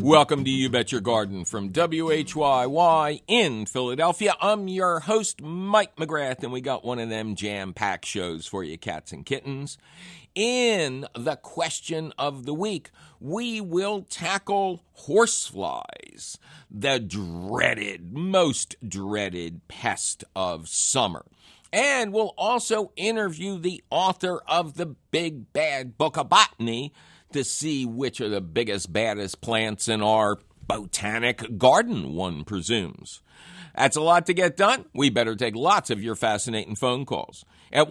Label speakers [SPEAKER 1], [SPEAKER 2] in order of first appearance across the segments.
[SPEAKER 1] Welcome to You Bet Your Garden from WHYY in Philadelphia. I'm your host, Mike McGrath, and we got one of them jam-packed shows for you cats and kittens. In the question of the week, we will tackle horseflies, the most dreaded pest of summer. And we'll also interview the author of the Big Bad Book of Botany to see which are the biggest, baddest plants in our botanic garden, one presumes. That's a lot to get done. We better take lots of your fascinating phone calls at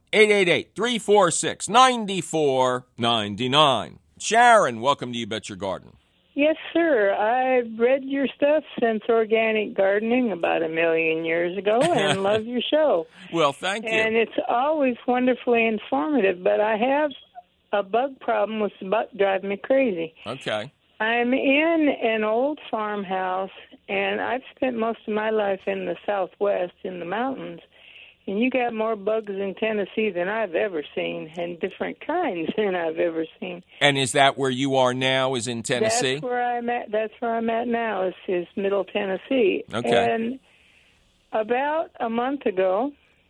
[SPEAKER 1] 1-888-346-9499. Sharon, welcome to You Bet Your Garden.
[SPEAKER 2] Yes, sir. I've read your stuff since organic gardening about 1 million years ago and love your show.
[SPEAKER 1] Well, thank you.
[SPEAKER 2] And it's always wonderfully informative, but I have a bug problem with the bug driving me crazy.
[SPEAKER 1] Okay.
[SPEAKER 2] I'm in an old farmhouse, and I've spent most of my life in the Southwest in the mountains. And you got more bugs in Tennessee than I've ever seen, and different kinds than I've ever seen.
[SPEAKER 1] And is that where you are now, is in Tennessee?
[SPEAKER 2] That's where I'm at now, is Middle Tennessee.
[SPEAKER 1] Okay.
[SPEAKER 2] And about a month ago,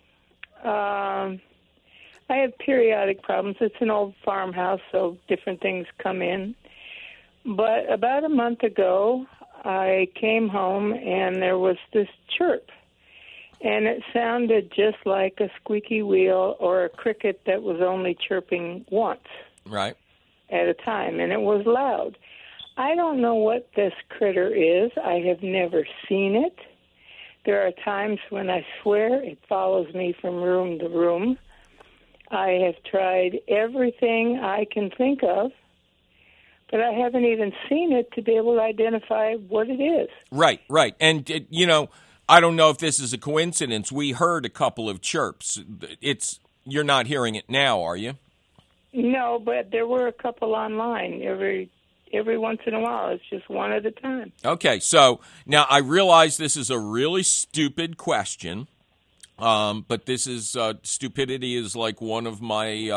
[SPEAKER 2] I have periodic problems. It's an old farmhouse, so different things come in. But about a month ago, I came home, and there was this chirp. And it sounded just like a squeaky wheel or a cricket that was only chirping once.
[SPEAKER 1] Right.
[SPEAKER 2] At a time, and it was loud. I don't know what this critter is. I have never seen it. There are times when I swear it follows me from room to room. I have tried everything I can think of, but I haven't even seen it to be able to identify what it is.
[SPEAKER 1] Right. And, I don't know if this is a coincidence. We heard a couple of chirps. You're not hearing it now, are you?
[SPEAKER 2] No, but there were a couple online every once in a while. It's just one at a time. Okay,
[SPEAKER 1] so now I realize this is a really stupid question, but this is stupidity is like one of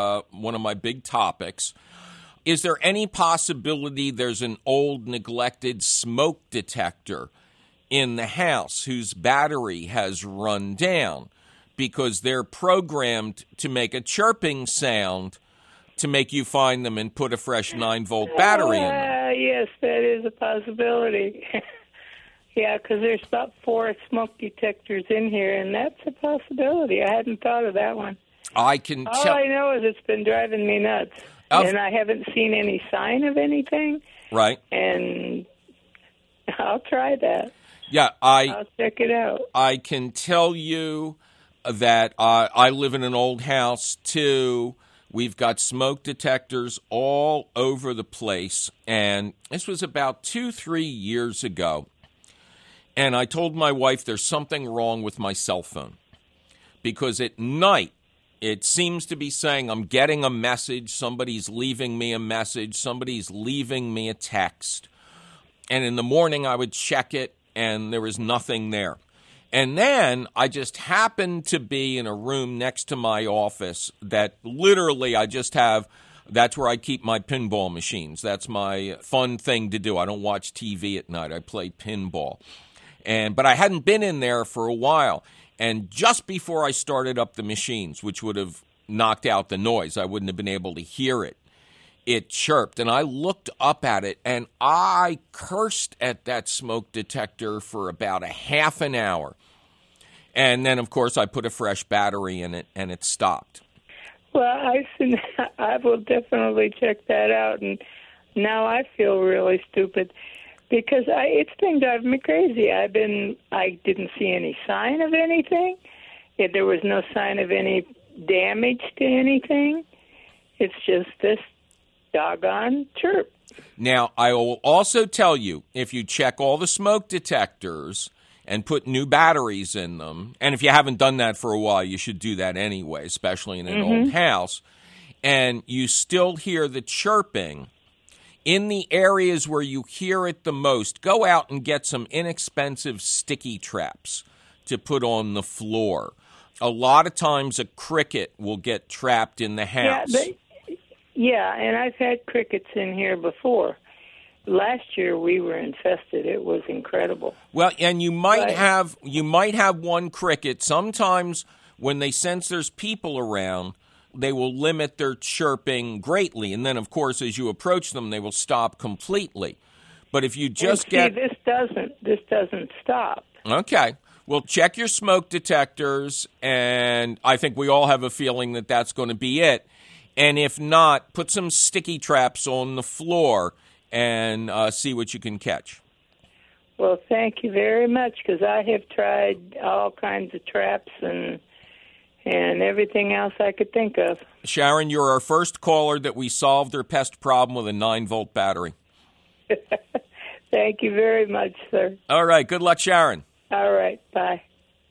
[SPEAKER 1] my big topics. Is there any possibility there's an old neglected smoke detector in the house whose battery has run down because they're programmed to make a chirping sound to make you find them and put a fresh 9-volt battery in them?
[SPEAKER 2] Yes, that is a possibility. Yeah, because there's about 4 smoke detectors in here, and that's a possibility. I hadn't thought of that one. All I know is it's been driving me nuts, and I haven't seen any sign of anything.
[SPEAKER 1] Right.
[SPEAKER 2] And I'll try that.
[SPEAKER 1] Yeah,
[SPEAKER 2] I'll check it out.
[SPEAKER 1] I can tell you that I live in an old house, too. We've got smoke detectors all over the place, and this was about 2-3 years ago. And I told my wife there's something wrong with my cell phone because at night it seems to be saying I'm getting a message, somebody's leaving me a message, somebody's leaving me a text. And in the morning I would check it, and there was nothing there. And then I just happened to be in a room next to my office that literally that's where I keep my pinball machines. That's my fun thing to do. I don't watch TV at night. I play pinball. But I hadn't been in there for a while. And just before I started up the machines, which would have knocked out the noise, I wouldn't have been able to hear it. It chirped, and I looked up at it, and I cursed at that smoke detector for about a half an hour. And then, of course, I put a fresh battery in it, and it stopped.
[SPEAKER 2] Well, I will definitely check that out, and now I feel really stupid because it's been driving me crazy. I didn't see any sign of anything. There was no sign of any damage to anything. It's just this doggone chirp.
[SPEAKER 1] Now, I will also tell you, if you check all the smoke detectors and put new batteries in them, and if you haven't done that for a while, you should do that anyway, especially in an old house, and you still hear the chirping, in the areas where you hear it the most, go out and get some inexpensive sticky traps to put on the floor. A lot of times a cricket will get trapped in the house.
[SPEAKER 2] Yeah, and I've had crickets in here before. last year we were infested. It was incredible.
[SPEAKER 1] Well, and you might
[SPEAKER 2] Right.
[SPEAKER 1] have one cricket. Sometimes when they sense there's people around, they will limit their chirping greatly, and then of course as you approach them, they will stop completely. But if you just
[SPEAKER 2] And see, this doesn't stop.
[SPEAKER 1] Okay. Well, check your smoke detectors, and I think we all have a feeling that that's going to be it. And if not, put some sticky traps on the floor and see what you can catch.
[SPEAKER 2] Well, thank you very much, because I have tried all kinds of traps and everything else I could think of.
[SPEAKER 1] Sharon, you're our first caller that we solved their pest problem with a 9-volt battery.
[SPEAKER 2] Thank you very much, sir.
[SPEAKER 1] All right. Good luck, Sharon.
[SPEAKER 2] All right, bye.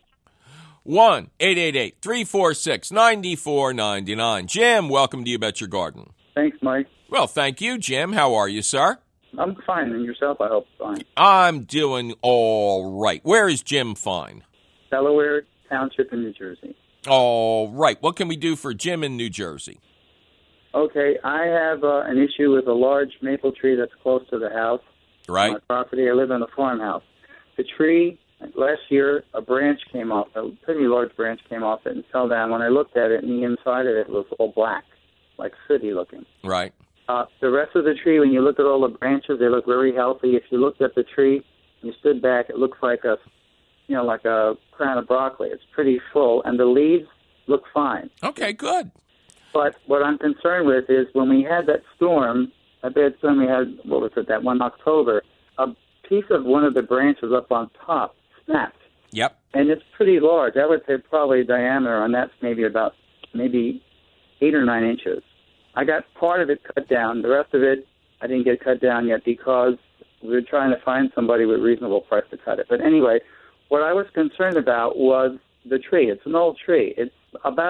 [SPEAKER 1] 1-888-346-9499. Jim, welcome to You Bet Your Garden.
[SPEAKER 3] Thanks, Mike.
[SPEAKER 1] Well, thank you, Jim. How are you, sir?
[SPEAKER 3] I'm fine, and yourself, I hope, fine.
[SPEAKER 1] I'm doing all right. Where is Jim fine?
[SPEAKER 3] Delaware Township in New Jersey.
[SPEAKER 1] All right. What can we do for Jim in New Jersey?
[SPEAKER 3] Okay, I have an issue with a large maple tree that's close to the house.
[SPEAKER 1] Right.
[SPEAKER 3] My property. I live in a farmhouse. The tree, last year, a branch came off, a pretty large branch came off it and fell down. When I looked at it, and the inside of it was all black, like sooty looking.
[SPEAKER 1] Right.
[SPEAKER 3] The rest of the tree, when you look at all the branches, they look very healthy. If you looked at the tree and you stood back, it looks like like a crown of broccoli. It's pretty full, and the leaves look fine.
[SPEAKER 1] Okay, good.
[SPEAKER 3] But what I'm concerned with is when we had that storm, a bad storm we had, that one October, a piece of one of the branches up on top snapped.
[SPEAKER 1] Yep.
[SPEAKER 3] And it's pretty large. I would say probably diameter on that's maybe 8 or 9 inches. I got part of it cut down. The rest of it I didn't get cut down yet because we were trying to find somebody with reasonable price to cut it. But anyway, what I was concerned about was the tree. It's an old tree. It's about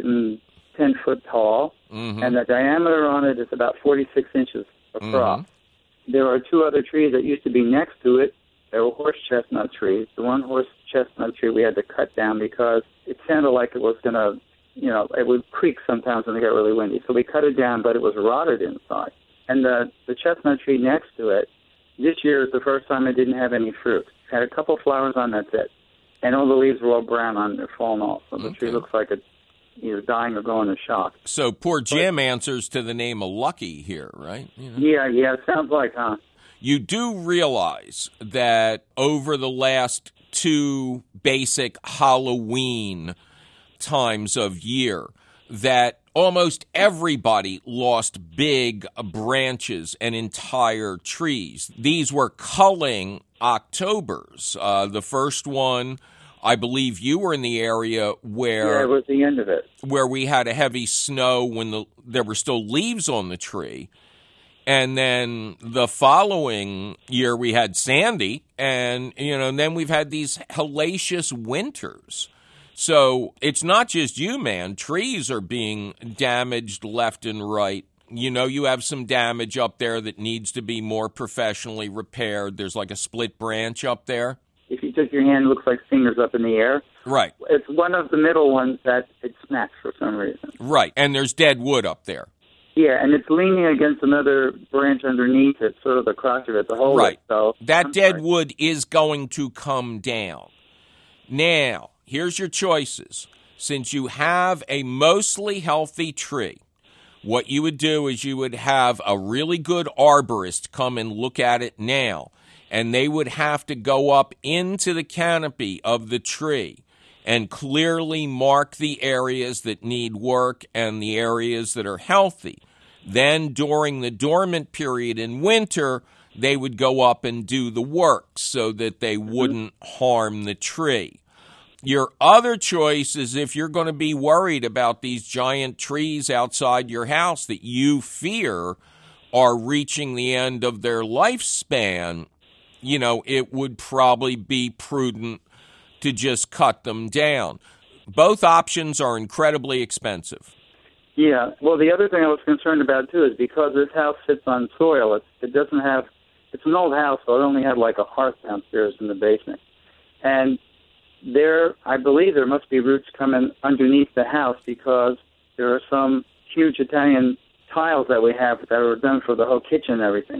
[SPEAKER 3] 110 foot tall, and the diameter on it is about 46 inches across. There are 2 other trees that used to be next to it. They were horse chestnut trees. The one horse chestnut tree we had to cut down because it sounded like it was going to, it would creak sometimes when it got really windy. So we cut it down, but it was rotted inside. And the chestnut tree next to it, this year is the first time it didn't have any fruit. Had a couple flowers on, that's it. And all the leaves were all brown on it, falling off. So the tree looks like it's either dying or going in shock.
[SPEAKER 1] So poor Jim answers to the name of Lucky here, right?
[SPEAKER 3] Yeah, it sounds like, huh?
[SPEAKER 1] You do realize that over the last 2 basic Halloween times of year that almost everybody lost big branches and entire trees. These were culling Octobers. The first one, I believe you were in the area where...
[SPEAKER 3] Yeah, it was the end of it.
[SPEAKER 1] Where we had a heavy snow when there were still leaves on the tree. And then the following year we had Sandy, and then we've had these hellacious winters. So it's not just you, man. Trees are being damaged left and right. You have some damage up there that needs to be more professionally repaired. There's like a split branch up there.
[SPEAKER 3] If you took your hand, it looks like fingers up in the air.
[SPEAKER 1] Right.
[SPEAKER 3] It's one of the middle ones that it snapped for some reason.
[SPEAKER 1] Right, and there's dead wood up there.
[SPEAKER 3] Yeah, and it's leaning against another branch underneath it, sort of the crotch of it, the whole
[SPEAKER 1] right.
[SPEAKER 3] So
[SPEAKER 1] that dead wood is going to come down. Now, here's your choices. Since you have a mostly healthy tree, what you would do is you would have a really good arborist come and look at it now, and they would have to go up into the canopy of the tree and clearly mark the areas that need work and the areas that are healthy. Then during the dormant period in winter, they would go up and do the work so that they wouldn't harm the tree. Your other choice is if you're going to be worried about these giant trees outside your house that you fear are reaching the end of their lifespan, it would probably be prudent to just cut them down. Both options are incredibly expensive.
[SPEAKER 3] Yeah. Well, the other thing I was concerned about, too, is because this house sits on soil, it doesn't have, it's an old house, so it only had like a hearth downstairs in the basement. And I believe there must be roots coming underneath the house because there are some huge Italian tiles that we have that were done for the whole kitchen and everything.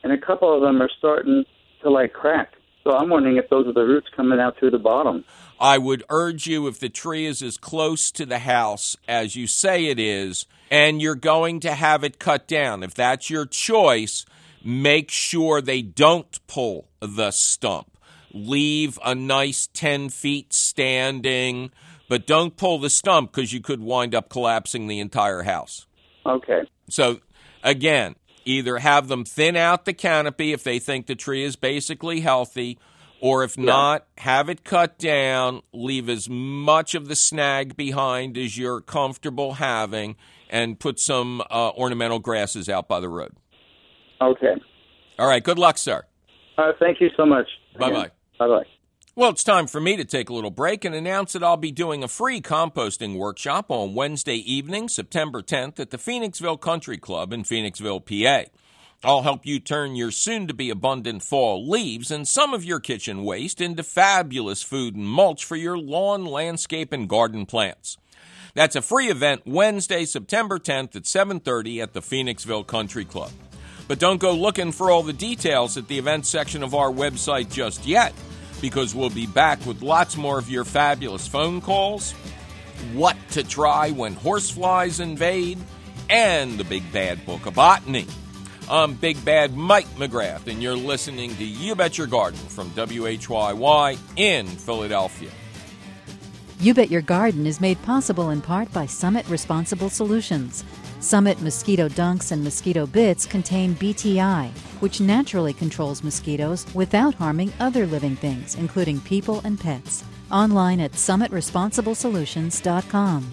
[SPEAKER 3] and a couple of them are starting to like crack. So I'm wondering if those are the roots coming out through the bottom.
[SPEAKER 1] I would urge you, if the tree is as close to the house as you say it is, and you're going to have it cut down, if that's your choice, make sure they don't pull the stump. Leave a nice 10 feet standing, but don't pull the stump because you could wind up collapsing the entire house.
[SPEAKER 3] Okay.
[SPEAKER 1] So, again, either have them thin out the canopy if they think the tree is basically healthy, or if not, have it cut down, leave as much of the snag behind as you're comfortable having, and put some ornamental grasses out by the road.
[SPEAKER 3] Okay.
[SPEAKER 1] All right. Good luck, sir.
[SPEAKER 3] Thank you so much.
[SPEAKER 1] Bye-bye.
[SPEAKER 3] Bye-bye.
[SPEAKER 1] Well, it's time for me to take a little break and announce that I'll be doing a free composting workshop on Wednesday evening, September 10th, at the Phoenixville Country Club in Phoenixville, PA. I'll help you turn your soon-to-be abundant fall leaves and some of your kitchen waste into fabulous food and mulch for your lawn, landscape, and garden plants. That's a free event Wednesday, September 10th at 7:30 at the Phoenixville Country Club. But don't go looking for all the details at the events section of our website just yet, because we'll be back with lots more of your fabulous phone calls, what to try when horseflies invade, and the Big Bad Book of Botany. I'm Big Bad Mike McGrath, and you're listening to You Bet Your Garden from WHYY in Philadelphia.
[SPEAKER 4] You Bet Your Garden is made possible in part by Summit Responsible Solutions. Summit mosquito dunks and mosquito bits contain BTI, which naturally controls mosquitoes without harming other living things, including people and pets. Online at summitresponsiblesolutions.com.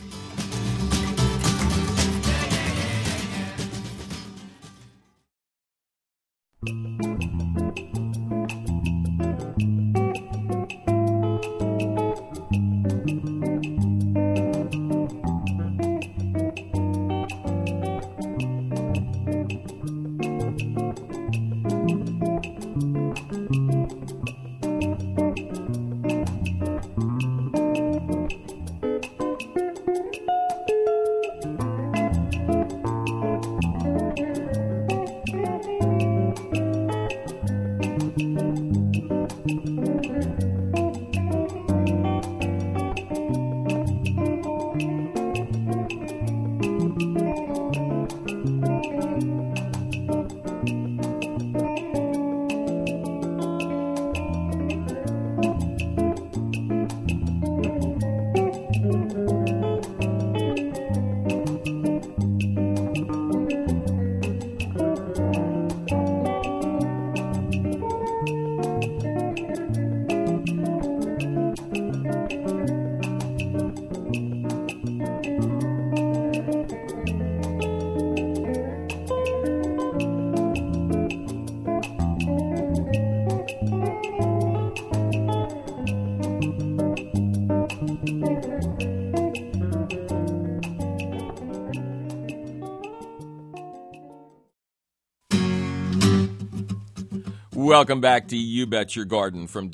[SPEAKER 1] Welcome back to You Bet Your Garden from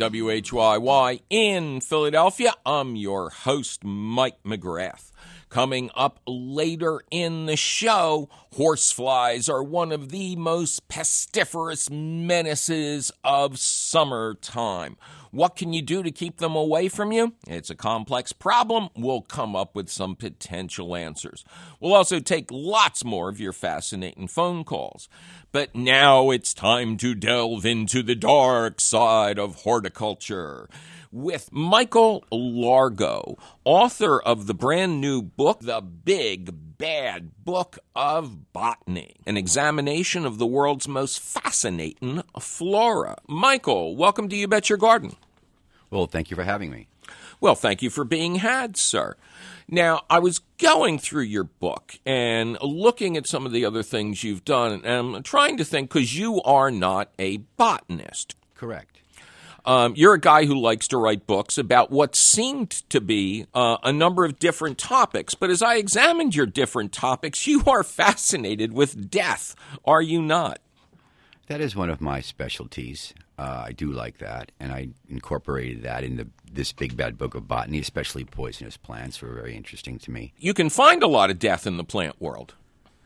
[SPEAKER 1] WHYY in Philadelphia. I'm your host, Mike McGrath. Coming up later in the show, horseflies are one of the most pestiferous menaces of summertime. What can you do to keep them away from you? It's a complex problem. We'll come up with some potential answers. We'll also take lots more of your fascinating phone calls. But now it's time to delve into the dark side of horticulture with Michael Largo, author of the brand new book, The Big Bad Book of Botany, an examination of the world's most fascinating flora. Michael, welcome to You Bet Your Garden.
[SPEAKER 5] Well, thank you for having me.
[SPEAKER 1] Well, thank you for being had, sir. Now, I was going through your book and looking at some of the other things you've done, and I'm trying to think, because you are not a botanist.
[SPEAKER 5] Correct.
[SPEAKER 1] You're a guy who likes to write books about what seemed to be a number of different topics. But as I examined your different topics, you are fascinated with death, are you not?
[SPEAKER 5] That is one of my specialties. I do like that, and I incorporated that in this Big Bad Book of Botany, especially poisonous plants were very interesting to me.
[SPEAKER 1] You can find a lot of death in the plant world.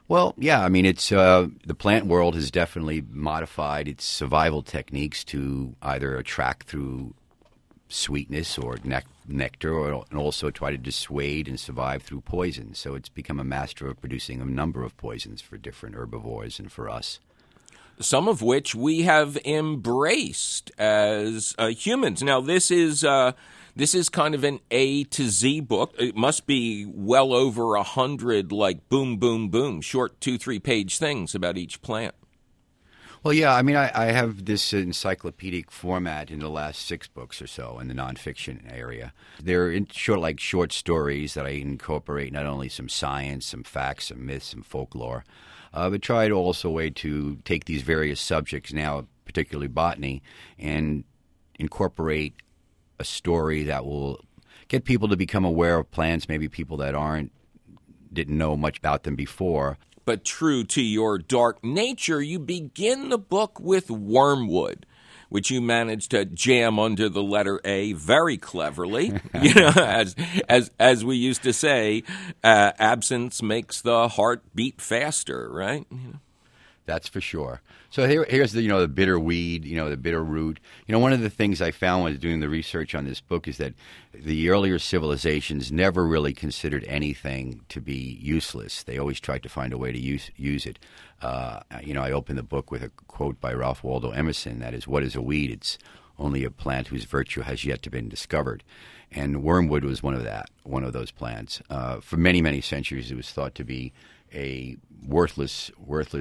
[SPEAKER 5] Well, yeah, I mean, it's the plant world has definitely modified its survival techniques to either attract through sweetness or nectar, and also try to dissuade and survive through poison. So it's become a master of producing a number of poisons for different herbivores and for us.
[SPEAKER 1] Some of which we have embraced as humans. Now, this is kind of an A to Z book. It must be well over 100, like boom, boom, boom, short 2-3 page things about each plant.
[SPEAKER 5] Well, yeah, I mean, I have this encyclopedic format in the last 6 books or so in the nonfiction area. They're short stories that I incorporate not only some science, some facts, some myths, some folklore, but try to also way to take these various subjects, now particularly botany, and incorporate a story that will get people to become aware of plants, maybe people that didn't know much about them before.
[SPEAKER 1] But true to your dark nature, you begin the book with wormwood, which you managed to jam under the letter A very cleverly. You know, as we used to say, absence makes the heart beat faster, right? You know.
[SPEAKER 5] That's for sure. So here's the bitter weed, the bitter root. One of the things I found when doing the research on this book is that the earlier civilizations never really considered anything to be useless. They always tried to find a way to use it. I open the book with a quote by Ralph Waldo Emerson, that is, "What is a weed? It's only a plant whose virtue has yet to been discovered." And wormwood was one of those plants. For many, many centuries, it was thought to be a worthless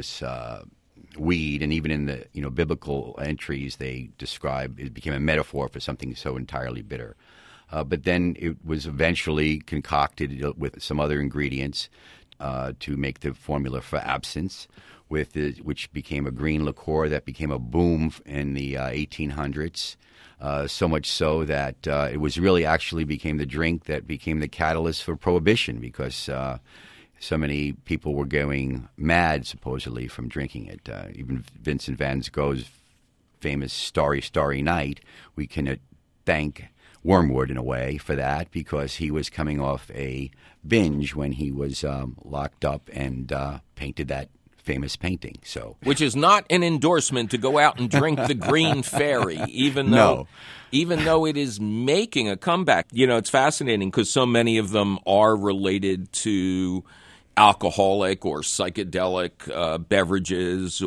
[SPEAKER 5] weed, and even in the biblical entries, they describe it became a metaphor for something so entirely bitter. But then it was eventually concocted with some other ingredients to make the formula for absinthe, which became a green liqueur that became a boom in the 1800s. So much so that it was really actually became the drink that became the catalyst for Prohibition, because so many people were going mad, supposedly, from drinking it. Even Vincent van Gogh's famous Starry, Starry Night, we can thank Wormwood in a way for that, because he was coming off a binge when he was locked up and painted that famous painting. So,
[SPEAKER 1] which is not an endorsement to go out and drink the Green Fairy, even though it is making a comeback. It's fascinating because so many of them are related to alcoholic or psychedelic beverages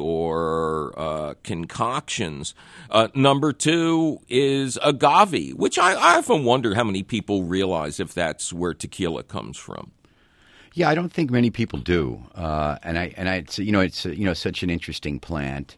[SPEAKER 1] or concoctions. Number 2 is agave, which I often wonder how many people realize if that's where tequila comes from.
[SPEAKER 5] Yeah, I don't think many people do, it's such an interesting plant.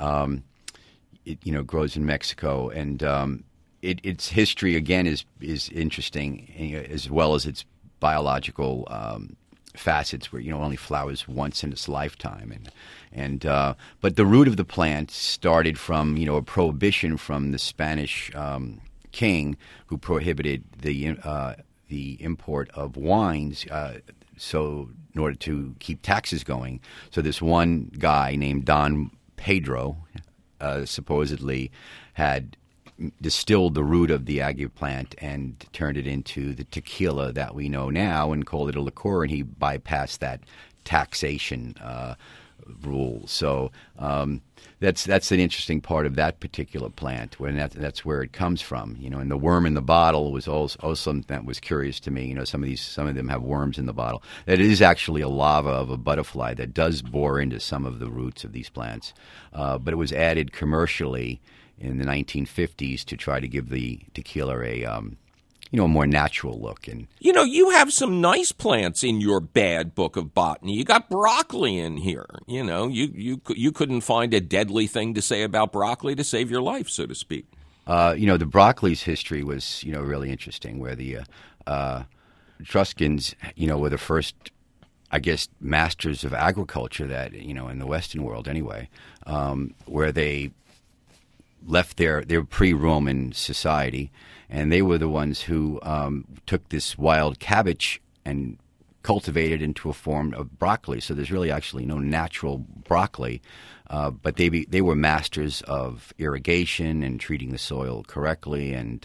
[SPEAKER 5] It grows in Mexico, and its history again is interesting, as well as its biological facets, where only flowers once in its lifetime, but the root of the plant started from a prohibition from the Spanish king, who prohibited the import of wines. So in order to keep taxes going, so this one guy named Don Pedro supposedly had distilled the root of the agave plant and turned it into the tequila that we know now and called it a liqueur, and he bypassed that taxation rule. So that's an interesting part of that particular plant, when that's where it comes from. And the worm in the bottle was also something that was curious to me. Some of them have worms in the bottle. That is actually a larva of a butterfly that does bore into some of the roots of these plants, but it was added commercially in the 1950s to try to give the tequila a more natural look. And
[SPEAKER 1] you have some nice plants in your bad book of botany. You got broccoli in here. You couldn't find a deadly thing to say about broccoli to save your life, so to speak.
[SPEAKER 5] The broccoli's history was really interesting, where the Etruscans were the first, I guess, masters of agriculture that in the Western world anyway, where they left their pre-Roman society, and they were the ones who took this wild cabbage and cultivated it into a form of broccoli. So there's really actually no natural broccoli, but they were masters of irrigation and treating the soil correctly, and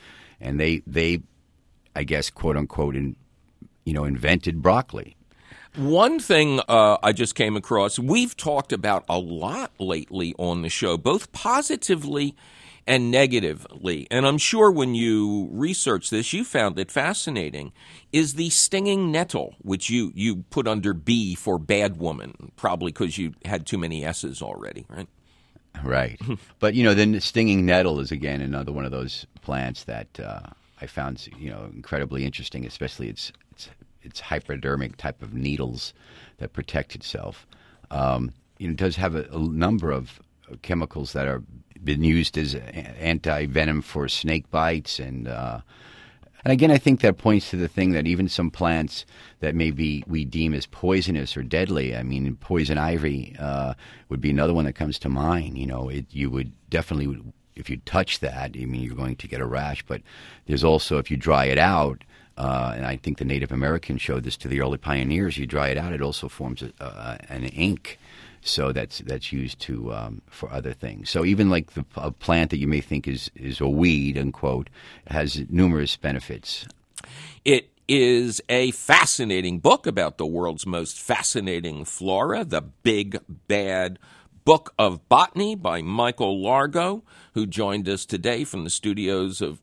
[SPEAKER 5] they I guess, quote unquote, invented broccoli.
[SPEAKER 1] One thing I just came across, we've talked about a lot lately on the show, both positively and negatively, and I'm sure when you researched this, you found it fascinating, is the stinging nettle, which you put under B for bad woman, probably because you had too many S's already, right?
[SPEAKER 5] Right. But, the stinging nettle is, again, another one of those plants that I found, incredibly interesting, especially its hypodermic type of needles that protect itself. It does have a number of chemicals that are been used as anti-venom for snake bites. And again, I think that points to the thing that even some plants that maybe we deem as poisonous or deadly, I mean, poison ivy would be another one that comes to mind. You would definitely, if you touch that, I mean, you're going to get a rash. But there's also, if you dry it out, and I think the Native Americans showed this to the early pioneers, you dry it out, it also forms an ink. So that's used for other things. So even like a plant that you may think is a weed, unquote, has numerous benefits.
[SPEAKER 1] It is a fascinating book about the world's most fascinating flora, The Big Bad Book of Botany by Michael Largo, who joined us today from the studios of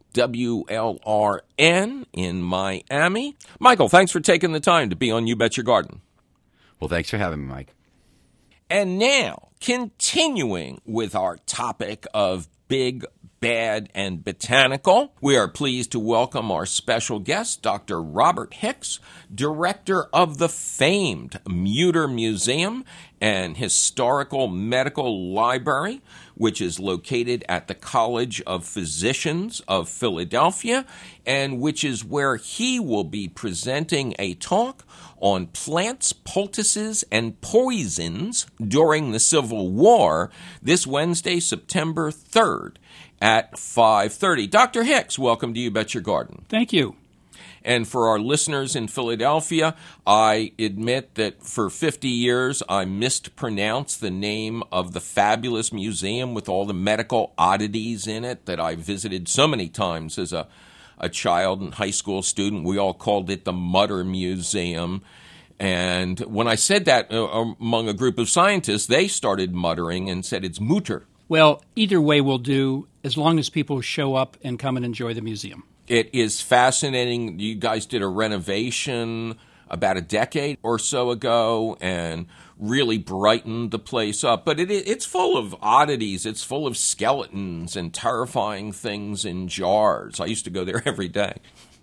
[SPEAKER 1] WLRN in Miami. Michael, thanks for taking the time to be on You Bet Your Garden.
[SPEAKER 5] Well, thanks for having me, Mike.
[SPEAKER 1] And now, continuing with our topic of big, bad, and botanical, we are pleased to welcome our special guest, Dr. Robert Hicks, director of the famed Mutter Museum and Historical Medical Library, which is located at the College of Physicians of Philadelphia, and which is where he will be presenting a talk on plants, poultices, and poisons during the Civil War this Wednesday, September 3rd at 5:30. Dr. Hicks, welcome to You Bet Your Garden.
[SPEAKER 6] Thank you.
[SPEAKER 1] And for our listeners in Philadelphia, I admit that for 50 years I mispronounced the name of the fabulous museum with all the medical oddities in it that I visited so many times as a child and high school student. We all called it the Mutter Museum. And when I said that among a group of scientists, they started muttering and said it's Mutter.
[SPEAKER 6] Well, either way will do, as long as people show up and come and enjoy the museum.
[SPEAKER 1] It is fascinating. You guys did a renovation about a decade or so ago and really brightened the place up. But it's full of oddities. It's full of skeletons and terrifying things in jars. I used to go there every day.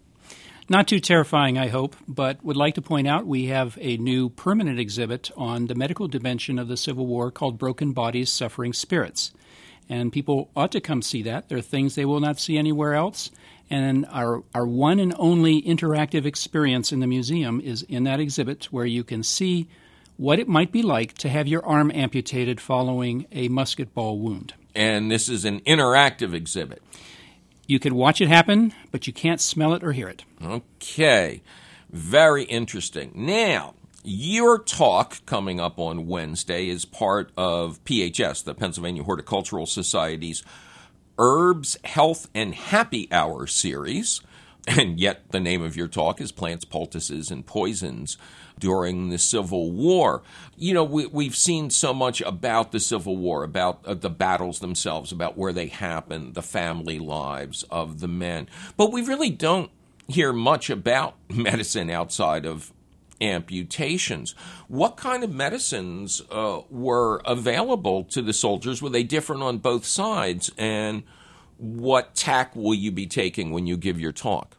[SPEAKER 6] Not too terrifying, I hope, but would like to point out we have a new permanent exhibit on the medical dimension of the Civil War called Broken Bodies, Suffering Spirits. And people ought to come see that. There are things they will not see anywhere else. And our one and only interactive experience in the museum is in that exhibit where you can see what it might be like to have your arm amputated following a musket ball wound.
[SPEAKER 1] And this is an interactive exhibit.
[SPEAKER 6] You can watch it happen, but you can't smell it or hear it.
[SPEAKER 1] Okay. Very interesting. Now, your talk coming up on Wednesday is part of PHS, the Pennsylvania Horticultural Society's Herbs, Health, and Happy Hour series, and yet the name of your talk is Plants, Poultices, and Poisons during the Civil War. You know, we've seen so much about the Civil War, about the battles themselves, about where they happened, the family lives of the men. But we really don't hear much about medicine outside of amputations. What kind of medicines were available to the soldiers? Were they different on both sides? And what tack will you be taking when you give your talk?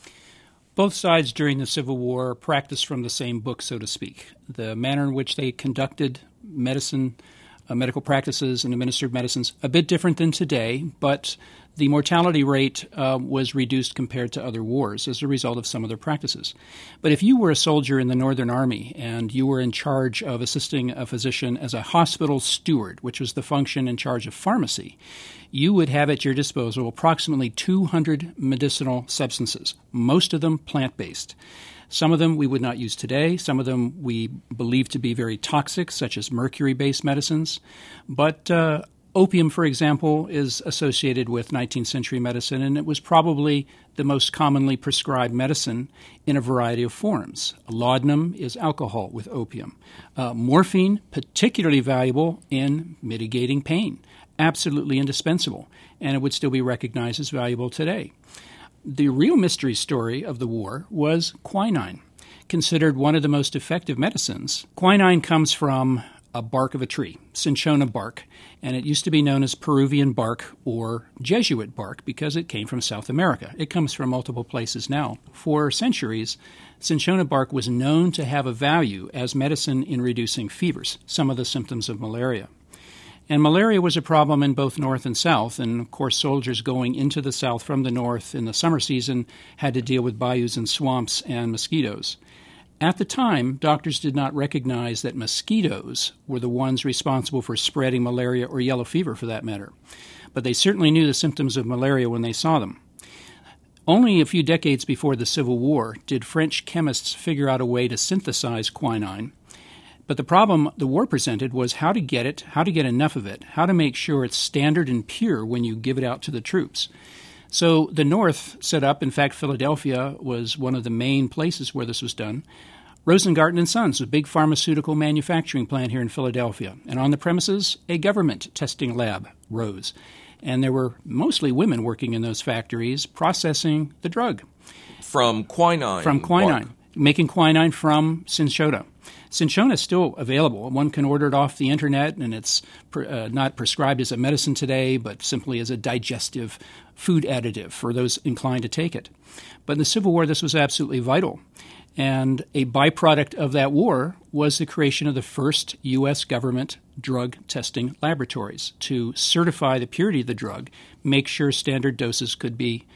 [SPEAKER 6] Both sides during the Civil War practiced from the same book, so to speak. The manner in which they conducted medicine, medical practices and administered medicines, a bit different than today, but the mortality rate was reduced compared to other wars as a result of some of their practices. But if you were a soldier in the Northern Army and you were in charge of assisting a physician as a hospital steward, which was the function in charge of pharmacy, you would have at your disposal approximately 200 medicinal substances, most of them plant-based. Some of them we would not use today. Some of them we believe to be very toxic, such as mercury-based medicines. But Opium, for example, is associated with 19th century medicine, and it was probably the most commonly prescribed medicine in a variety of forms. Laudanum is alcohol with opium. Morphine, particularly valuable in mitigating pain, absolutely indispensable, and it would still be recognized as valuable today. The real mystery story of the war was quinine, considered one of the most effective medicines. Quinine comes from a bark of a tree, cinchona bark, and it used to be known as Peruvian bark or Jesuit bark because it came from South America. It comes from multiple places now. For centuries, cinchona bark was known to have a value as medicine in reducing fevers, some of the symptoms of malaria. And malaria was a problem in both North and South, and of course soldiers going into the South from the North in the summer season had to deal with bayous and swamps and mosquitoes. At the time, doctors did not recognize that mosquitoes were the ones responsible for spreading malaria or yellow fever, for that matter. But they certainly knew the symptoms of malaria when they saw them. Only a few decades before the Civil War did French chemists figure out a way to synthesize quinine. But the problem the war presented was how to get it, how to get enough of it, how to make sure it's standard and pure when you give it out to the troops. So the North set up, in fact, Philadelphia was one of the main places where this was done. Rosengarten and Sons, a big pharmaceutical manufacturing plant here in Philadelphia. And on the premises, a government testing lab rose. And there were mostly women working in those factories processing the drug.
[SPEAKER 1] From quinine.
[SPEAKER 6] From quinine. Bark. Making quinine from cinchona. Cinchona is still available. One can order it off the internet, and it's not prescribed as a medicine today, but simply as a digestive food additive for those inclined to take it. But in the Civil War, this was absolutely vital. And a byproduct of that war was the creation of the first U.S. government drug testing laboratories to certify the purity of the drug, make sure standard doses could be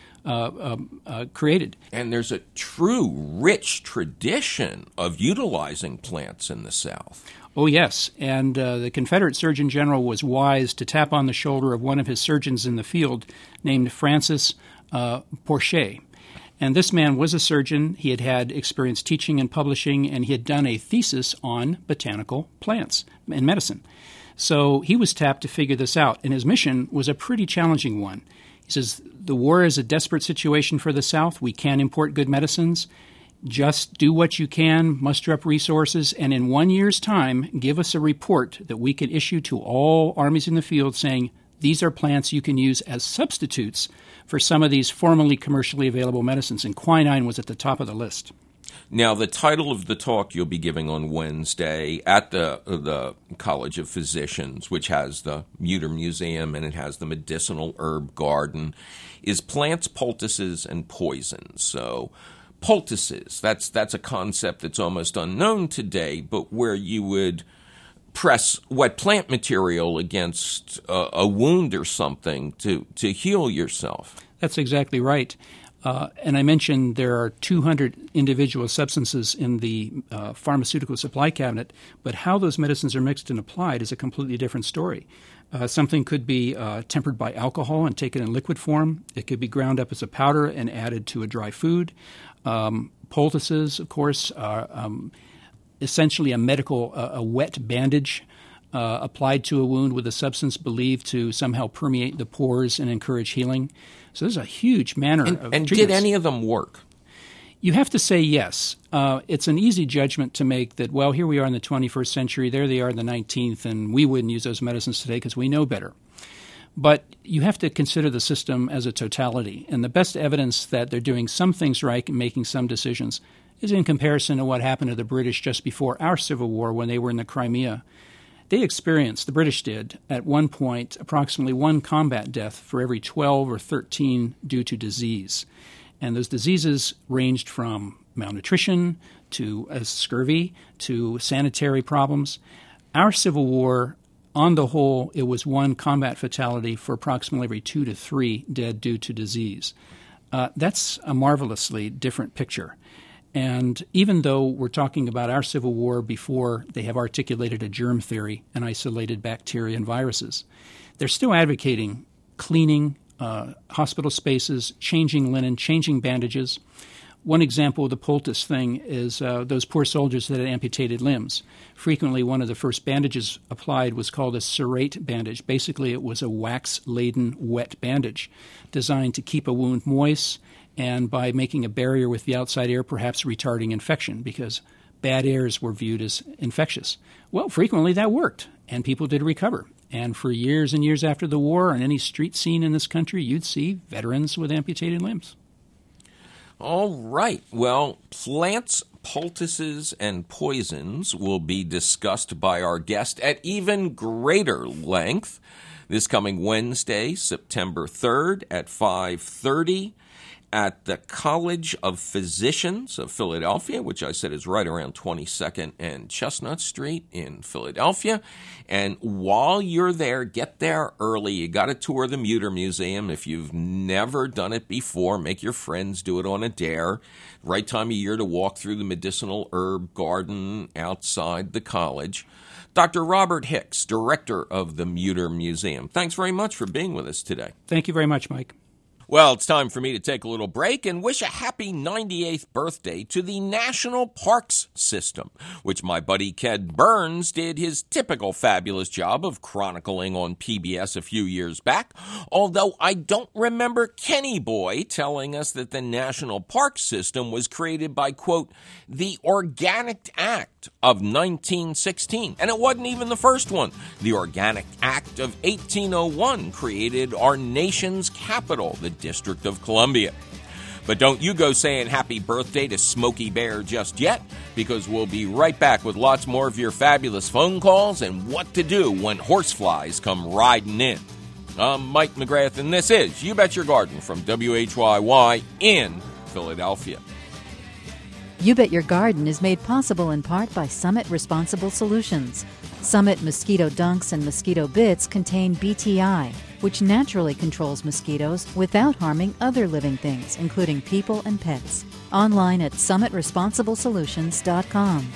[SPEAKER 6] created.
[SPEAKER 1] And there's a true rich tradition of utilizing plants in the South.
[SPEAKER 6] Oh, yes. And the Confederate Surgeon General was wise to tap on the shoulder of one of his surgeons in the field named Francis Porcher. And this man was a surgeon. He had had experience teaching and publishing, and he had done a thesis on botanical plants and medicine. So he was tapped to figure this out, and his mission was a pretty challenging one. He says, the war is a desperate situation for the South. We can't import good medicines. Just do what you can, muster up resources, and in 1 year's time, give us a report that we can issue to all armies in the field saying, these are plants you can use as substitutes for some of these formerly commercially available medicines, and quinine was at the top of the list.
[SPEAKER 1] Now, the title of the talk you'll be giving on Wednesday at the College of Physicians, which has the Mutter Museum and it has the Medicinal Herb Garden, is Plants, Poultices, and Poisons. So poultices, that's a concept that's almost unknown today, but where you would press wet plant material against a wound or something to heal yourself.
[SPEAKER 6] That's exactly right. And I mentioned there are 200 individual substances in the pharmaceutical supply cabinet, but how those medicines are mixed and applied is a completely different story. Something could be tempered by alcohol and taken in liquid form. It could be ground up as a powder and added to a dry food. Poultices, of course, are essentially a wet bandage applied to a wound with a substance believed to somehow permeate the pores and encourage healing. So there's a huge manner of treatments.
[SPEAKER 1] And did any of them work?
[SPEAKER 6] You have to say yes. It's an easy judgment to make that, well, here we are in the 21st century, there they are in the 19th, and we wouldn't use those medicines today because we know better. But you have to consider the system as a totality, and the best evidence that they're doing some things right and making some decisions is in comparison to what happened to the British just before our Civil War when they were in the Crimea. They experienced, the British did, at one point, approximately 1 combat death for every 12 or 13 due to disease. And those diseases ranged from malnutrition to scurvy to sanitary problems. Our Civil War, on the whole, it was 1 combat fatality for approximately every 2 to 3 dead due to disease. That's a marvelously different picture. And even though we're talking about our Civil War before they have articulated a germ theory and isolated bacteria and viruses, they're still advocating cleaning hospital spaces, changing linen, changing bandages. One example of the poultice thing is those poor soldiers that had amputated limbs. Frequently, one of the first bandages applied was called a cerate bandage. Basically, it was a wax-laden, wet bandage designed to keep a wound moist and, by making a barrier with the outside air, perhaps retarding infection, because bad airs were viewed as infectious. Well, frequently that worked, and people did recover. And for years and years after the war, on any street scene in this country, you'd see veterans with amputated limbs.
[SPEAKER 1] All right. Well, plants, poultices, and poisons will be discussed by our guest at even greater length this coming Wednesday, September 3rd at 5:30 at the College of Physicians of Philadelphia, which I said is right around 22nd and Chestnut Street in Philadelphia. And while you're there, get there early. You got to tour the Mutter Museum. If you've never done it before, make your friends do it on a dare. Right time of year to walk through the medicinal herb garden outside the college. Dr. Robert Hicks, director of the Mutter Museum, thanks very much for being with us today.
[SPEAKER 6] Thank you very much, Mike.
[SPEAKER 1] Well, it's time for me to take a little break and wish a happy 98th birthday to the National Parks System, which my buddy Ked Burns did his typical fabulous job of chronicling on PBS a few years back, although I don't remember Kenny Boy telling us that the National Parks System was created by, quote, the Organic Act of 1916. And it wasn't even the first one. The Organic Act of 1801 created our nation's capital, the District of Columbia. But don't you go saying happy birthday to Smokey Bear just yet, because we'll be right back with lots more of your fabulous phone calls and what to do when horseflies come riding in. I'm Mike McGrath, and this is You Bet Your Garden from WHYY in Philadelphia.
[SPEAKER 4] You Bet Your Garden is made possible in part by Summit Responsible Solutions. Summit Mosquito Dunks and Mosquito Bits contain BTI, which naturally controls mosquitoes without harming other living things, including people and pets. Online at summitresponsiblesolutions.com.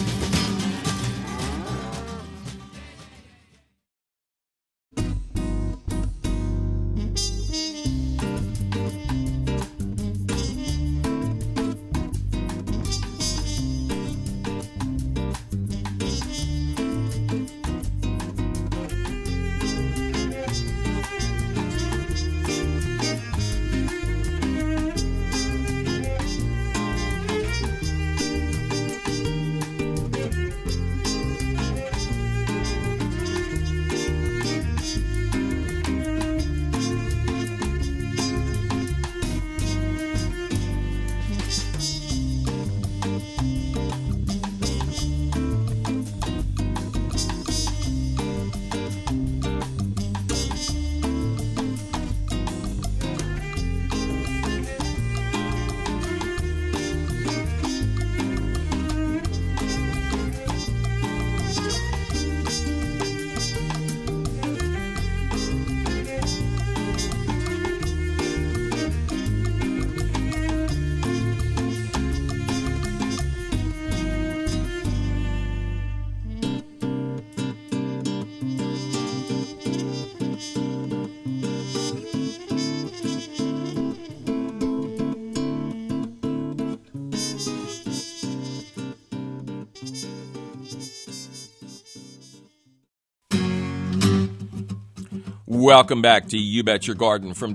[SPEAKER 1] Welcome back to You Bet Your Garden from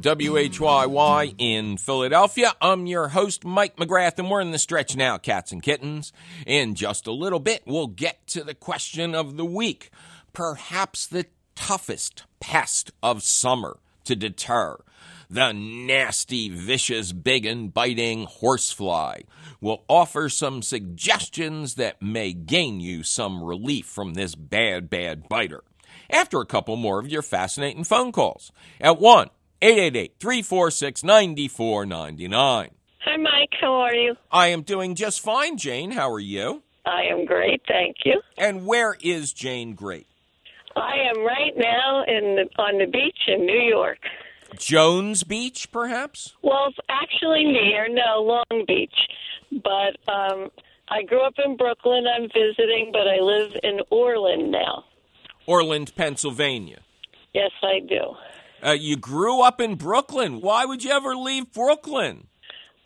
[SPEAKER 1] WHYY in Philadelphia. I'm your host, Mike McGrath, and we're in the stretch now, cats and kittens. In just a little bit, we'll get to the question of the week. Perhaps the toughest pest of summer to deter, the nasty, vicious, big and biting horsefly. We'll offer some suggestions that may gain you some relief from this bad, bad biter, after a couple more of your fascinating phone calls at 1-888-346-9499.
[SPEAKER 7] Hi, Mike. How are you?
[SPEAKER 1] I am doing just fine, Jane. How are you?
[SPEAKER 7] I am great, thank you.
[SPEAKER 1] And where is Jane great?
[SPEAKER 7] I am right now on the beach in New York.
[SPEAKER 1] Jones Beach, perhaps?
[SPEAKER 7] Well, it's actually Long Beach. But I grew up in Brooklyn. I'm visiting, but I live in Orland now.
[SPEAKER 1] Orland, Pennsylvania.
[SPEAKER 7] Yes, I do.
[SPEAKER 1] You grew up in Brooklyn. Why would you ever leave Brooklyn?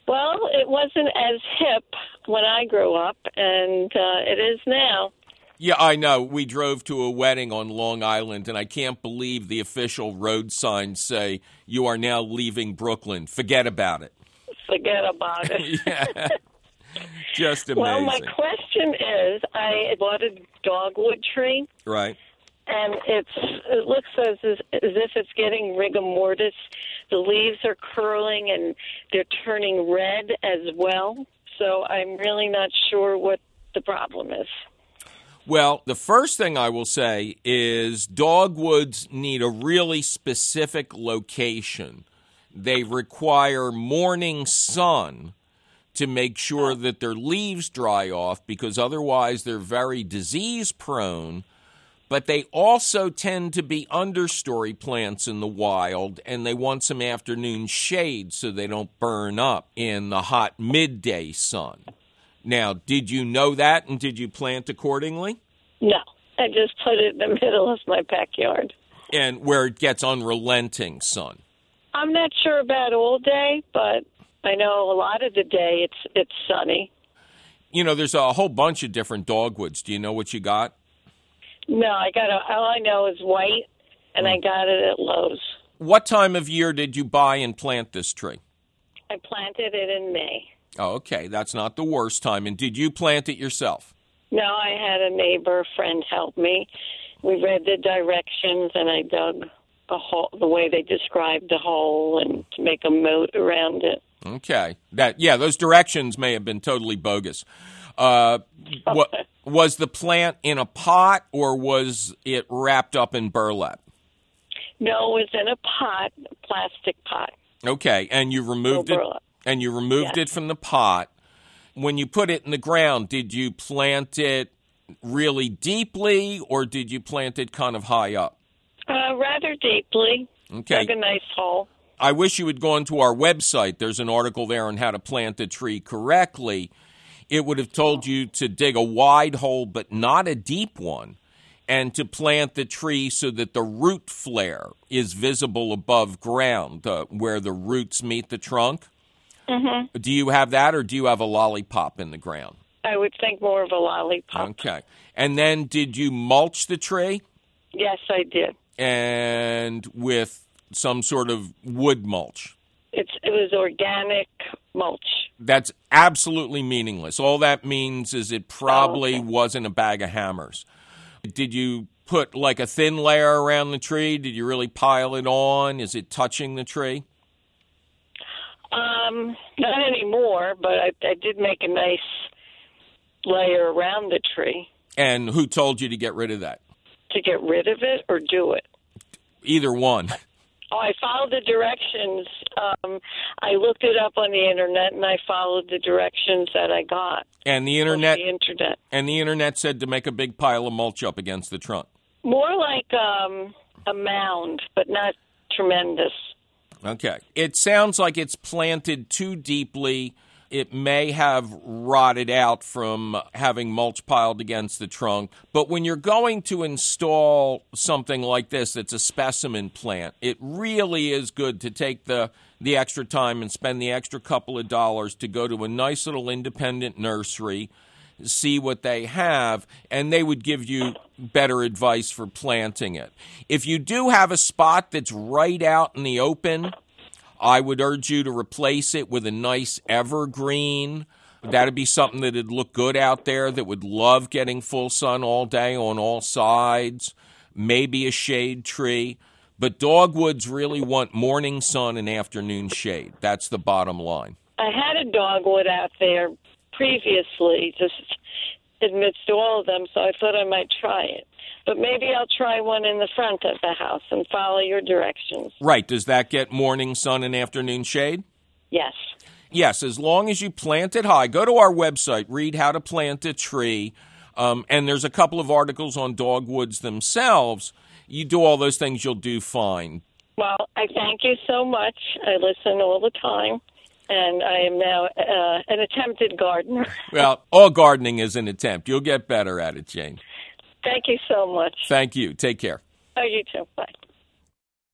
[SPEAKER 7] Well, it wasn't as hip when I grew up, and it is now.
[SPEAKER 1] Yeah, I know. We drove to a wedding on Long Island, and I can't believe the official road signs say, "You are now leaving Brooklyn. Forget about it."
[SPEAKER 7] Forget about it.
[SPEAKER 1] Yeah. Just amazing.
[SPEAKER 7] Well, my question is, I bought a dogwood tree.
[SPEAKER 1] Right.
[SPEAKER 7] And it looks as if it's getting rigor mortis. The leaves are curling and they're turning red as well. So I'm really not sure what the problem is.
[SPEAKER 1] Well, the first thing I will say is dogwoods need a really specific location. They require morning sun to make sure that their leaves dry off, because otherwise they're very disease prone. But they also tend to be understory plants in the wild, and they want some afternoon shade so they don't burn up in the hot midday sun. Now, did you know that, and did you plant accordingly?
[SPEAKER 7] No, I just put it in the middle of my backyard.
[SPEAKER 1] And where it gets unrelenting sun?
[SPEAKER 7] I'm not sure about all day, but I know a lot of the day it's sunny.
[SPEAKER 1] You know, there's a whole bunch of different dogwoods. Do you know what you got?
[SPEAKER 7] No, all I know is white, and I got it at Lowe's.
[SPEAKER 1] What time of year did you buy and plant this tree?
[SPEAKER 7] I planted it in May.
[SPEAKER 1] Oh, okay. That's not the worst time. And did you plant it yourself?
[SPEAKER 7] No, I had a neighbor friend help me. We read the directions, and I dug the way they described the hole and to make a moat around it.
[SPEAKER 1] Okay. Those directions may have been totally bogus. Was the plant in a pot, or was it wrapped up in burlap?
[SPEAKER 7] No, it was in a pot, a plastic pot.
[SPEAKER 1] Okay, and you removed it. And you removed it from the pot. When you put it in the ground, did you plant it really deeply, or did you plant it kind of high up?
[SPEAKER 7] Rather deeply.
[SPEAKER 1] Okay.
[SPEAKER 7] Dug a nice hole.
[SPEAKER 1] I wish you had gone to our website. There's an article there on how to plant a tree correctly. It would have told you to dig a wide hole, but not a deep one, and to plant the tree so that the root flare is visible above ground, where the roots meet the trunk. Mm-hmm. Do you have that, or do you have a lollipop in the ground?
[SPEAKER 7] I would think more of a lollipop.
[SPEAKER 1] Okay. And then did you mulch the tree?
[SPEAKER 7] Yes, I did.
[SPEAKER 1] And with some sort of wood mulch?
[SPEAKER 7] It was organic mulch.
[SPEAKER 1] That's absolutely meaningless. All that means is it probably wasn't a bag of hammers. Did you put like a thin layer around the tree? Did you really pile it on? Is it touching the tree?
[SPEAKER 7] Not anymore, but I did make a nice layer around the tree.
[SPEAKER 1] And who told you to get rid of that?
[SPEAKER 7] To get rid of it or do it?
[SPEAKER 1] Either one.
[SPEAKER 7] Oh, I followed the directions. I looked it up on the internet, and I followed the directions that I got.
[SPEAKER 1] And the internet,
[SPEAKER 7] And
[SPEAKER 1] the internet said to make a big pile of mulch up against the trunk.
[SPEAKER 7] More like a mound, but not tremendous.
[SPEAKER 1] Okay. It sounds like it's planted too deeply. It may have rotted out from having mulch piled against the trunk. But when you're going to install something like this that's a specimen plant, it really is good to take the extra time and spend the extra couple of dollars to go to a nice little independent nursery, see what they have, and they would give you better advice for planting it. If you do have a spot that's right out in the open, I would urge you to replace it with a nice evergreen. That would be something that would look good out there, that would love getting full sun all day on all sides, maybe a shade tree. But dogwoods really want morning sun and afternoon shade. That's the bottom line.
[SPEAKER 7] I had a dogwood out there previously, just amidst all of them, so I thought I might try it. But maybe I'll try one in the front of the house and follow your directions.
[SPEAKER 1] Right. Does that get morning sun and afternoon shade?
[SPEAKER 7] Yes.
[SPEAKER 1] Yes, as long as you plant it high. Go to our website, read how to plant a tree, and there's a couple of articles on dogwoods themselves. You do all those things, you'll do fine.
[SPEAKER 7] Well, I thank you so much. I listen all the time, and I am now an attempted gardener.
[SPEAKER 1] Well, all gardening is an attempt. You'll get better at it, Jane.
[SPEAKER 7] Thank you so much.
[SPEAKER 1] Thank you. Take care.
[SPEAKER 7] Oh, you too. Bye.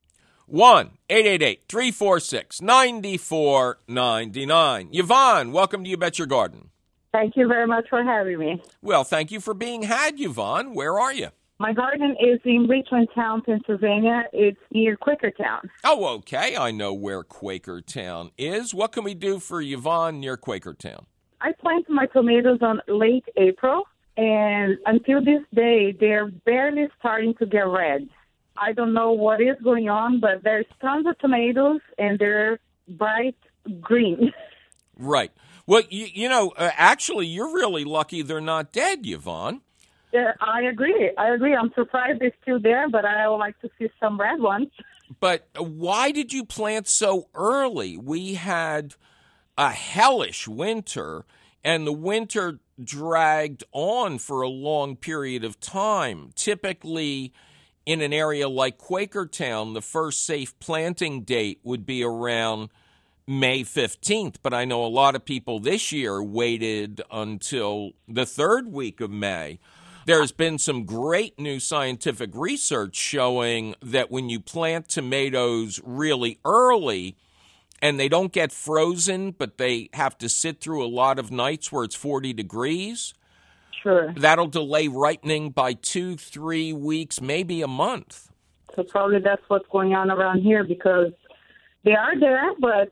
[SPEAKER 1] 1-888-346-9499. Yvonne, welcome to You Bet Your Garden.
[SPEAKER 8] Thank you very much for having me.
[SPEAKER 1] Well, thank you for being had, Yvonne. Where are you?
[SPEAKER 8] My garden is in Richland Town, Pennsylvania. It's near Quakertown.
[SPEAKER 1] Oh, okay. I know where Quakertown is. What can we do for Yvonne near Quakertown?
[SPEAKER 8] I planted my tomatoes on late April, and until this day, they're barely starting to get red. I don't know what is going on, but there's tons of tomatoes, and they're bright green.
[SPEAKER 1] Right. Well, actually, you're really lucky they're not dead, Yvonne.
[SPEAKER 8] Yeah, I agree. I'm surprised they're still there, but I would like to see some red ones.
[SPEAKER 1] But why did you plant so early? We had a hellish winter, and the winter dragged on for a long period of time. Typically, in an area like Quakertown, the first safe planting date would be around May 15th, but I know a lot of people this year waited until the third week of May. There's been some great new scientific research showing that when you plant tomatoes really early and they don't get frozen, but they have to sit through a lot of nights where it's 40 degrees,
[SPEAKER 8] sure,
[SPEAKER 1] that'll delay ripening by 2-3 weeks, maybe a month.
[SPEAKER 8] So probably that's what's going on around here, because they are there, but,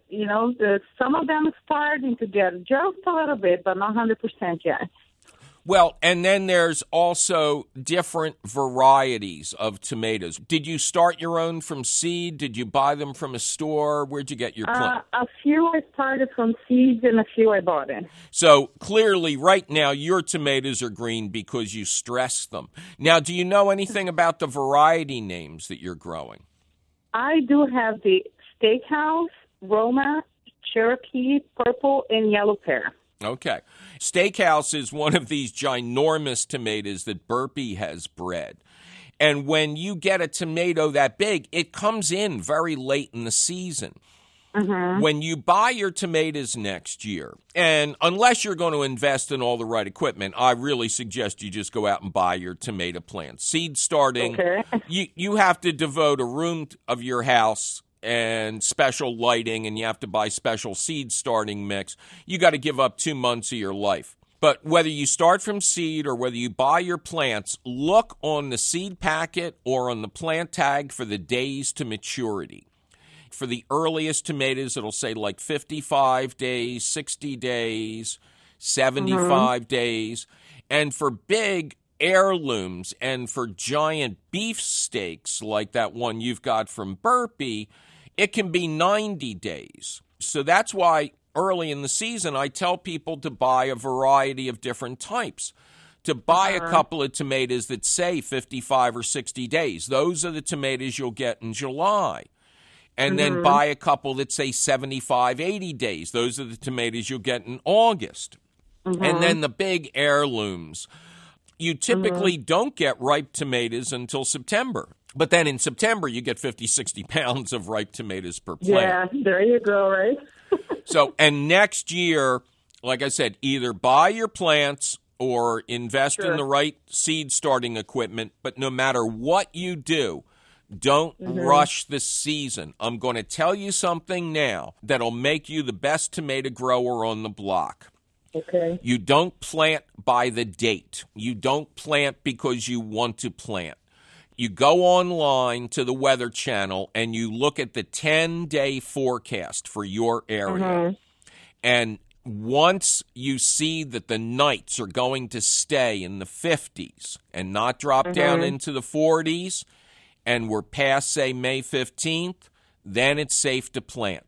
[SPEAKER 8] some of them are starting to get just a little bit, but not 100% yet.
[SPEAKER 1] Well, and then there's also different varieties of tomatoes. Did you start your own from seed? Did you buy them from a store? Where'd you get your plant?
[SPEAKER 8] A few I started from seeds and a few I bought in.
[SPEAKER 1] So clearly right now your tomatoes are green because you stressed them. Now, do you know anything about the variety names that you're growing?
[SPEAKER 8] I do have the Steakhouse, Roma, Cherokee, Purple, and Yellow Pear.
[SPEAKER 1] Okay. Steakhouse is one of these ginormous tomatoes that Burpee has bred. And when you get a tomato that big, it comes in very late in the season.
[SPEAKER 8] Mm-hmm.
[SPEAKER 1] When you buy your tomatoes next year, and unless you're going to invest in all the right equipment, I really suggest you just go out and buy your tomato plants. Seed starting,
[SPEAKER 8] okay.
[SPEAKER 1] you have to devote a room of your house and special lighting, and you have to buy special seed starting mix. You got to give up 2 months of your life. But whether you start from seed or whether you buy your plants, look on the seed packet or on the plant tag for the days to maturity. For the earliest tomatoes, it'll say like 55 days, 60 days, 75 days. And for big heirlooms and for giant beef steaks like that one you've got from Burpee, it can be 90 days. So that's why early in the season I tell people to buy a variety of different types. To buy a couple of tomatoes that say 55 or 60 days. Those are the tomatoes you'll get in July. And then buy a couple that say 75, 80 days. Those are the tomatoes you'll get in August. And then the big heirlooms. You typically don't get ripe tomatoes until September. But then in September, you get 50, 60 pounds of ripe tomatoes per plant.
[SPEAKER 8] Yeah, there you go, right?
[SPEAKER 1] So, and next year, like I said, either buy your plants or invest in the right seed starting equipment. But no matter what you do, don't rush the season. I'm going to tell you something now that'll make you the best tomato grower on the block.
[SPEAKER 8] Okay.
[SPEAKER 1] You don't plant by the date. You don't plant because you want to plant. You go online to the Weather Channel and you look at the 10-day forecast for your area. And once you see that the nights are going to stay in the 50s and not drop down into the 40s, and we're past, say, May 15th, then it's safe to plant.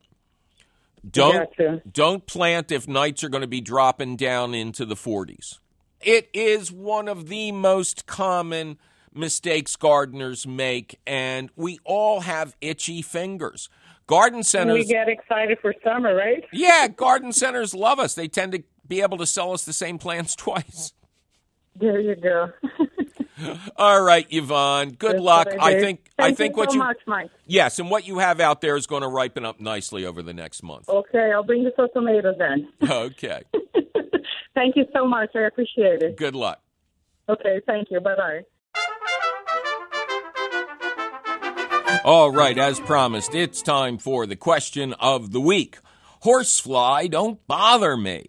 [SPEAKER 1] Don't plant if nights are going to be dropping down into the 40s. It is one of the most common mistakes gardeners make, and we all have itchy fingers. Garden centers...
[SPEAKER 8] We get excited for summer, right?
[SPEAKER 1] Yeah, garden centers love us. They tend to be able to sell us the same plants twice.
[SPEAKER 8] There you go.
[SPEAKER 1] All right, Yvonne. Good luck. I think
[SPEAKER 8] what you much, Mike.
[SPEAKER 1] Yes, and what you have out there is going to ripen up nicely over the next month.
[SPEAKER 8] Okay, I'll bring you some tomatoes then.
[SPEAKER 1] Okay.
[SPEAKER 8] Thank you so much. I appreciate it.
[SPEAKER 1] Good luck.
[SPEAKER 8] Okay, thank you. Bye-bye.
[SPEAKER 1] All right, as promised, it's time for the question of the week. Horsefly don't bother me.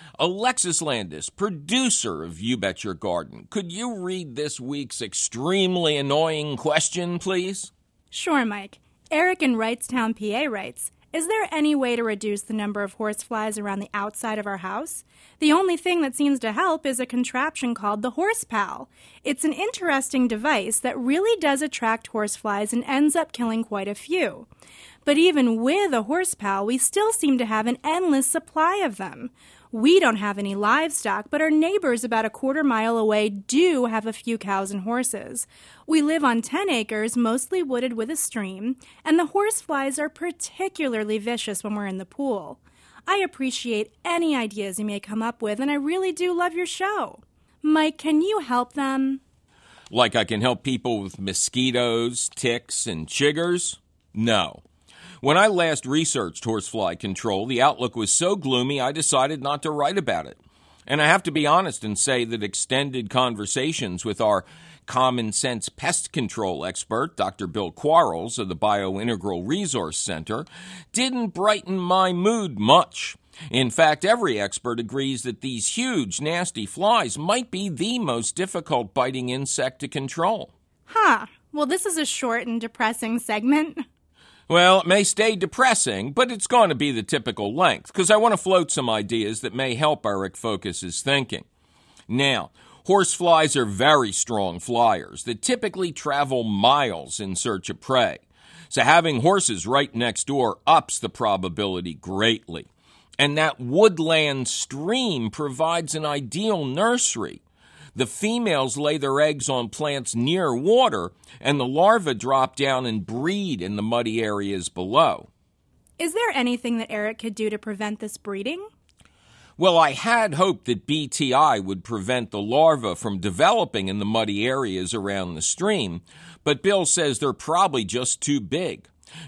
[SPEAKER 1] Alexis Landis, producer of You Bet Your Garden, could you read this week's extremely annoying question, please?
[SPEAKER 9] Sure, Mike. Eric in Wrightstown, PA writes, is there any way to reduce the number of horseflies around the outside of our house? The only thing that seems to help is a contraption called the HorsePal. It's an interesting device that really does attract horseflies and ends up killing quite a few. But even with a HorsePal, we still seem to have an endless supply of them. We don't have any livestock, but our neighbors about a quarter-mile away do have a few cows and horses. We live on 10 acres, mostly wooded with a stream, and the horseflies are particularly vicious when we're in the pool. I appreciate any ideas you may come up with, and I really do love your show. Mike, can you help them?
[SPEAKER 1] Like I can help people with mosquitoes, ticks, and chiggers? No. When I last researched horsefly control, the outlook was so gloomy I decided not to write about it. And I have to be honest and say that extended conversations with our common sense pest control expert, Dr. Bill Quarles of the Biointegral Resource Center, didn't brighten my mood much. In fact, every expert agrees that these huge, nasty flies might be the most difficult biting insect to control.
[SPEAKER 9] Huh. Well, this is a short and depressing segment.
[SPEAKER 1] Well, it may stay depressing, but it's going to be the typical length, because I want to float some ideas that may help Eric focus his thinking. Now, horseflies are very strong flyers that typically travel miles in search of prey. So having horses right next door ups the probability greatly. And that woodland stream provides an ideal nursery. The females lay their eggs on plants near water, and the larvae drop down and breed in the muddy areas below.
[SPEAKER 9] Is there anything that Eric could do to prevent this breeding?
[SPEAKER 1] Well, I had hoped that BTI would prevent the larvae from developing in the muddy areas around the stream, but Bill says they're probably just too big.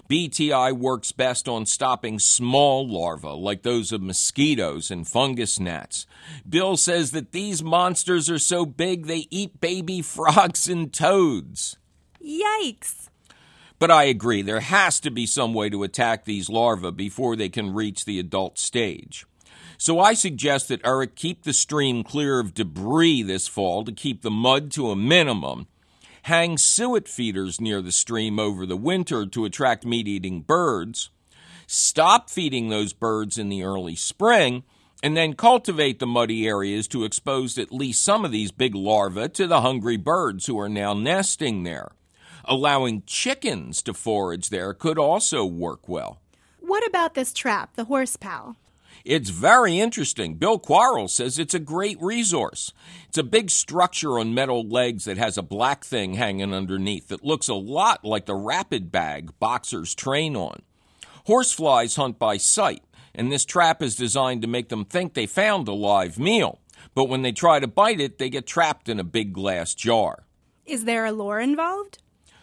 [SPEAKER 1] BTI works best on stopping small larvae, like those of mosquitoes and fungus gnats. Bill says that these monsters are so big they eat baby frogs and toads.
[SPEAKER 9] Yikes!
[SPEAKER 1] But I agree, there has to be some way to attack these larvae before they can reach the adult stage. So I suggest that Eric keep the stream clear of debris this fall to keep the mud to a minimum, hang suet feeders near the stream over the winter to attract meat-eating birds, stop feeding those birds in the early spring, and then cultivate the muddy areas to expose at least some of these big larvae to the hungry birds who are now nesting there. Allowing chickens to forage there could also work well.
[SPEAKER 9] What about this trap, the HorsePal?
[SPEAKER 1] It's very interesting. Bill Quarles says it's a great resource. It's a big structure on metal legs that has a black thing hanging underneath that looks a lot like the rapid bag boxers train on. Horseflies hunt by sight, and this trap is designed to make them think they found a live meal. But when they try to bite it, they get trapped in a big glass jar.
[SPEAKER 9] Is there a lure involved?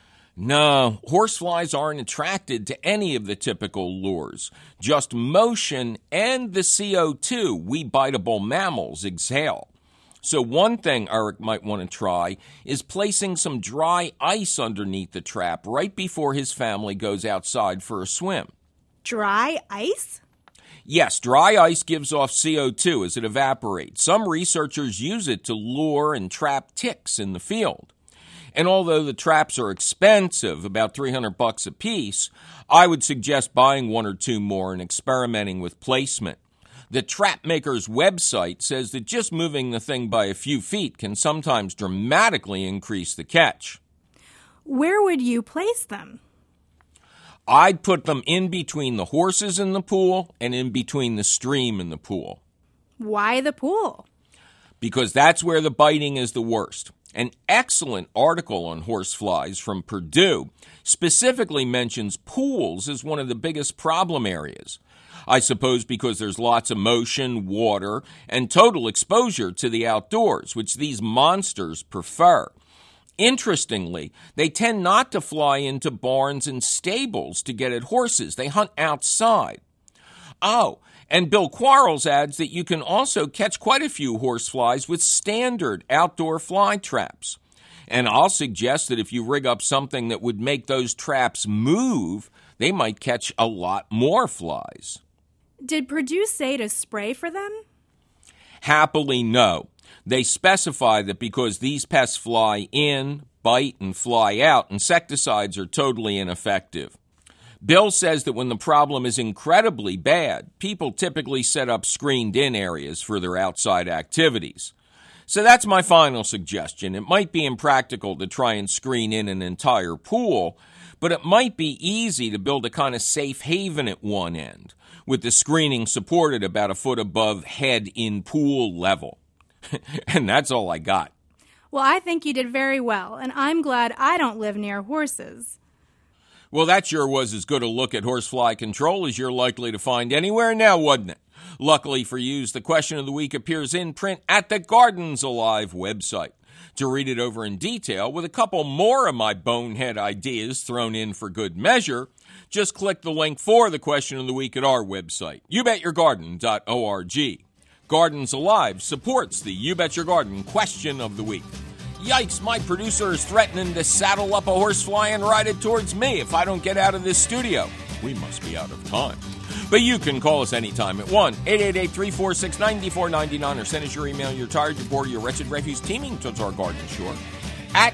[SPEAKER 1] No, horseflies aren't attracted to any of the typical lures. Just motion and the CO2 we biteable mammals exhale. So one thing Eric might want to try is placing some dry ice underneath the trap right before his family goes outside for a swim.
[SPEAKER 9] Dry ice?
[SPEAKER 1] Yes, dry ice gives off CO2 as it evaporates. Some researchers use it to lure and trap ticks in the field. And although the traps are expensive, about $300 a piece, I would suggest buying one or two more and experimenting with placement. The trap maker's website says that just moving the thing by a few feet can sometimes dramatically increase the catch.
[SPEAKER 9] Where would you place them?
[SPEAKER 1] I'd put them in between the horses in the pool and in between the stream and the pool.
[SPEAKER 9] Why the pool?
[SPEAKER 1] Because that's where the biting is the worst. An excellent article on horseflies from Purdue specifically mentions pools as one of the biggest problem areas. I suppose because there's lots of motion, water, and total exposure to the outdoors, which these monsters prefer. Interestingly, they tend not to fly into barns and stables to get at horses. They hunt outside. Oh, and Bill Quarles adds that you can also catch quite a few horseflies with standard outdoor fly traps. And I'll suggest that if you rig up something that would make those traps move, they might catch a lot more flies.
[SPEAKER 9] Did Purdue say to spray for them?
[SPEAKER 1] Happily, no. They specify that because these pests fly in, bite, and fly out, insecticides are totally ineffective. Bill says that when the problem is incredibly bad, people typically set up screened-in areas for their outside activities. So that's my final suggestion. It might be impractical to try and screen in an entire pool, but it might be easy to build a kind of safe haven at one end, with the screening supported about a foot above head in pool level. And that's all I got.
[SPEAKER 9] Well, I think you did very well, and I'm glad I don't live near horses.
[SPEAKER 1] Well, that sure was as good a look at horsefly control as you're likely to find anywhere now, wasn't it? Luckily for you, the question of the week appears in print at the Gardens Alive website. To read it over in detail, with a couple more of my bonehead ideas thrown in for good measure, just click the link for the question of the week at our website, youbetyourgarden.org. Gardens Alive supports the You Bet Your Garden question of the week. Yikes, my producer is threatening to saddle up a horsefly and ride it towards me if I don't get out of this studio. We must be out of time. But you can call us anytime at 1-888-346-9499 or send us your email, your tired, your bored, your wretched refuse teeming towards our garden shore at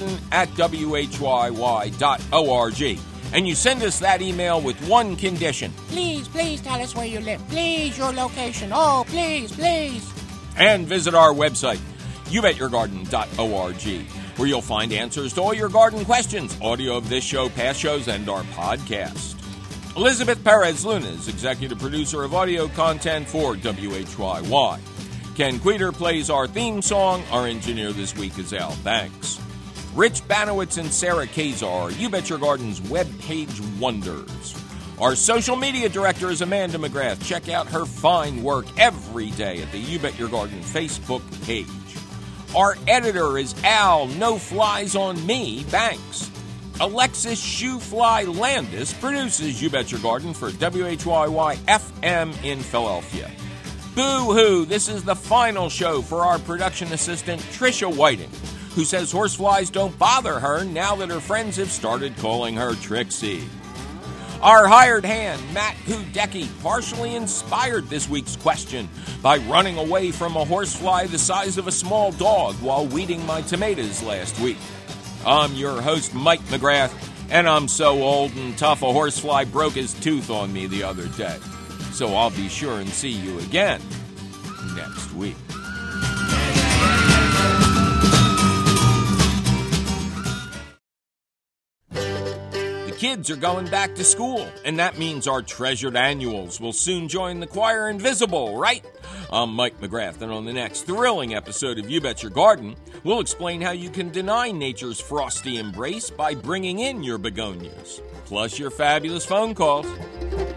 [SPEAKER 1] garden@whyy.org. And you send us that email with one condition.
[SPEAKER 10] Please tell us where you live. Please, your location. Oh, please.
[SPEAKER 1] And visit our website, youbetyourgarden.org, where you'll find answers to all your garden questions, audio of this show, past shows, and our podcast. Elizabeth Perez Luna is executive producer of audio content for WHYY. Ken Queter plays our theme song. Our engineer this week is Al Banks. Rich Banowitz and Sarah Kazar are You Bet Your Garden's webpage wonders. Our social media director is Amanda McGrath. Check out her fine work every day at the You Bet Your Garden Facebook page. Our editor is Al No Flies on Me Banks. Alexis Shoefly Landis produces You Bet Your Garden for WHYY FM in Philadelphia. Boo-hoo, this is the final show for our production assistant, Tricia Whiting, who says horseflies don't bother her now that her friends have started calling her Trixie. Our hired hand, Matt Hudecki, partially inspired this week's question by running away from a horsefly the size of a small dog while weeding my tomatoes last week. I'm your host, Mike McGrath, and I'm so old and tough a horsefly broke his tooth on me the other day. So I'll be sure and see you again next week. Kids are going back to school, and that means our treasured annuals will soon join the choir invisible, right? I'm Mike McGrath, and on the next thrilling episode of You Bet Your Garden, we'll explain how you can deny nature's frosty embrace by bringing in your begonias, plus your fabulous phone calls.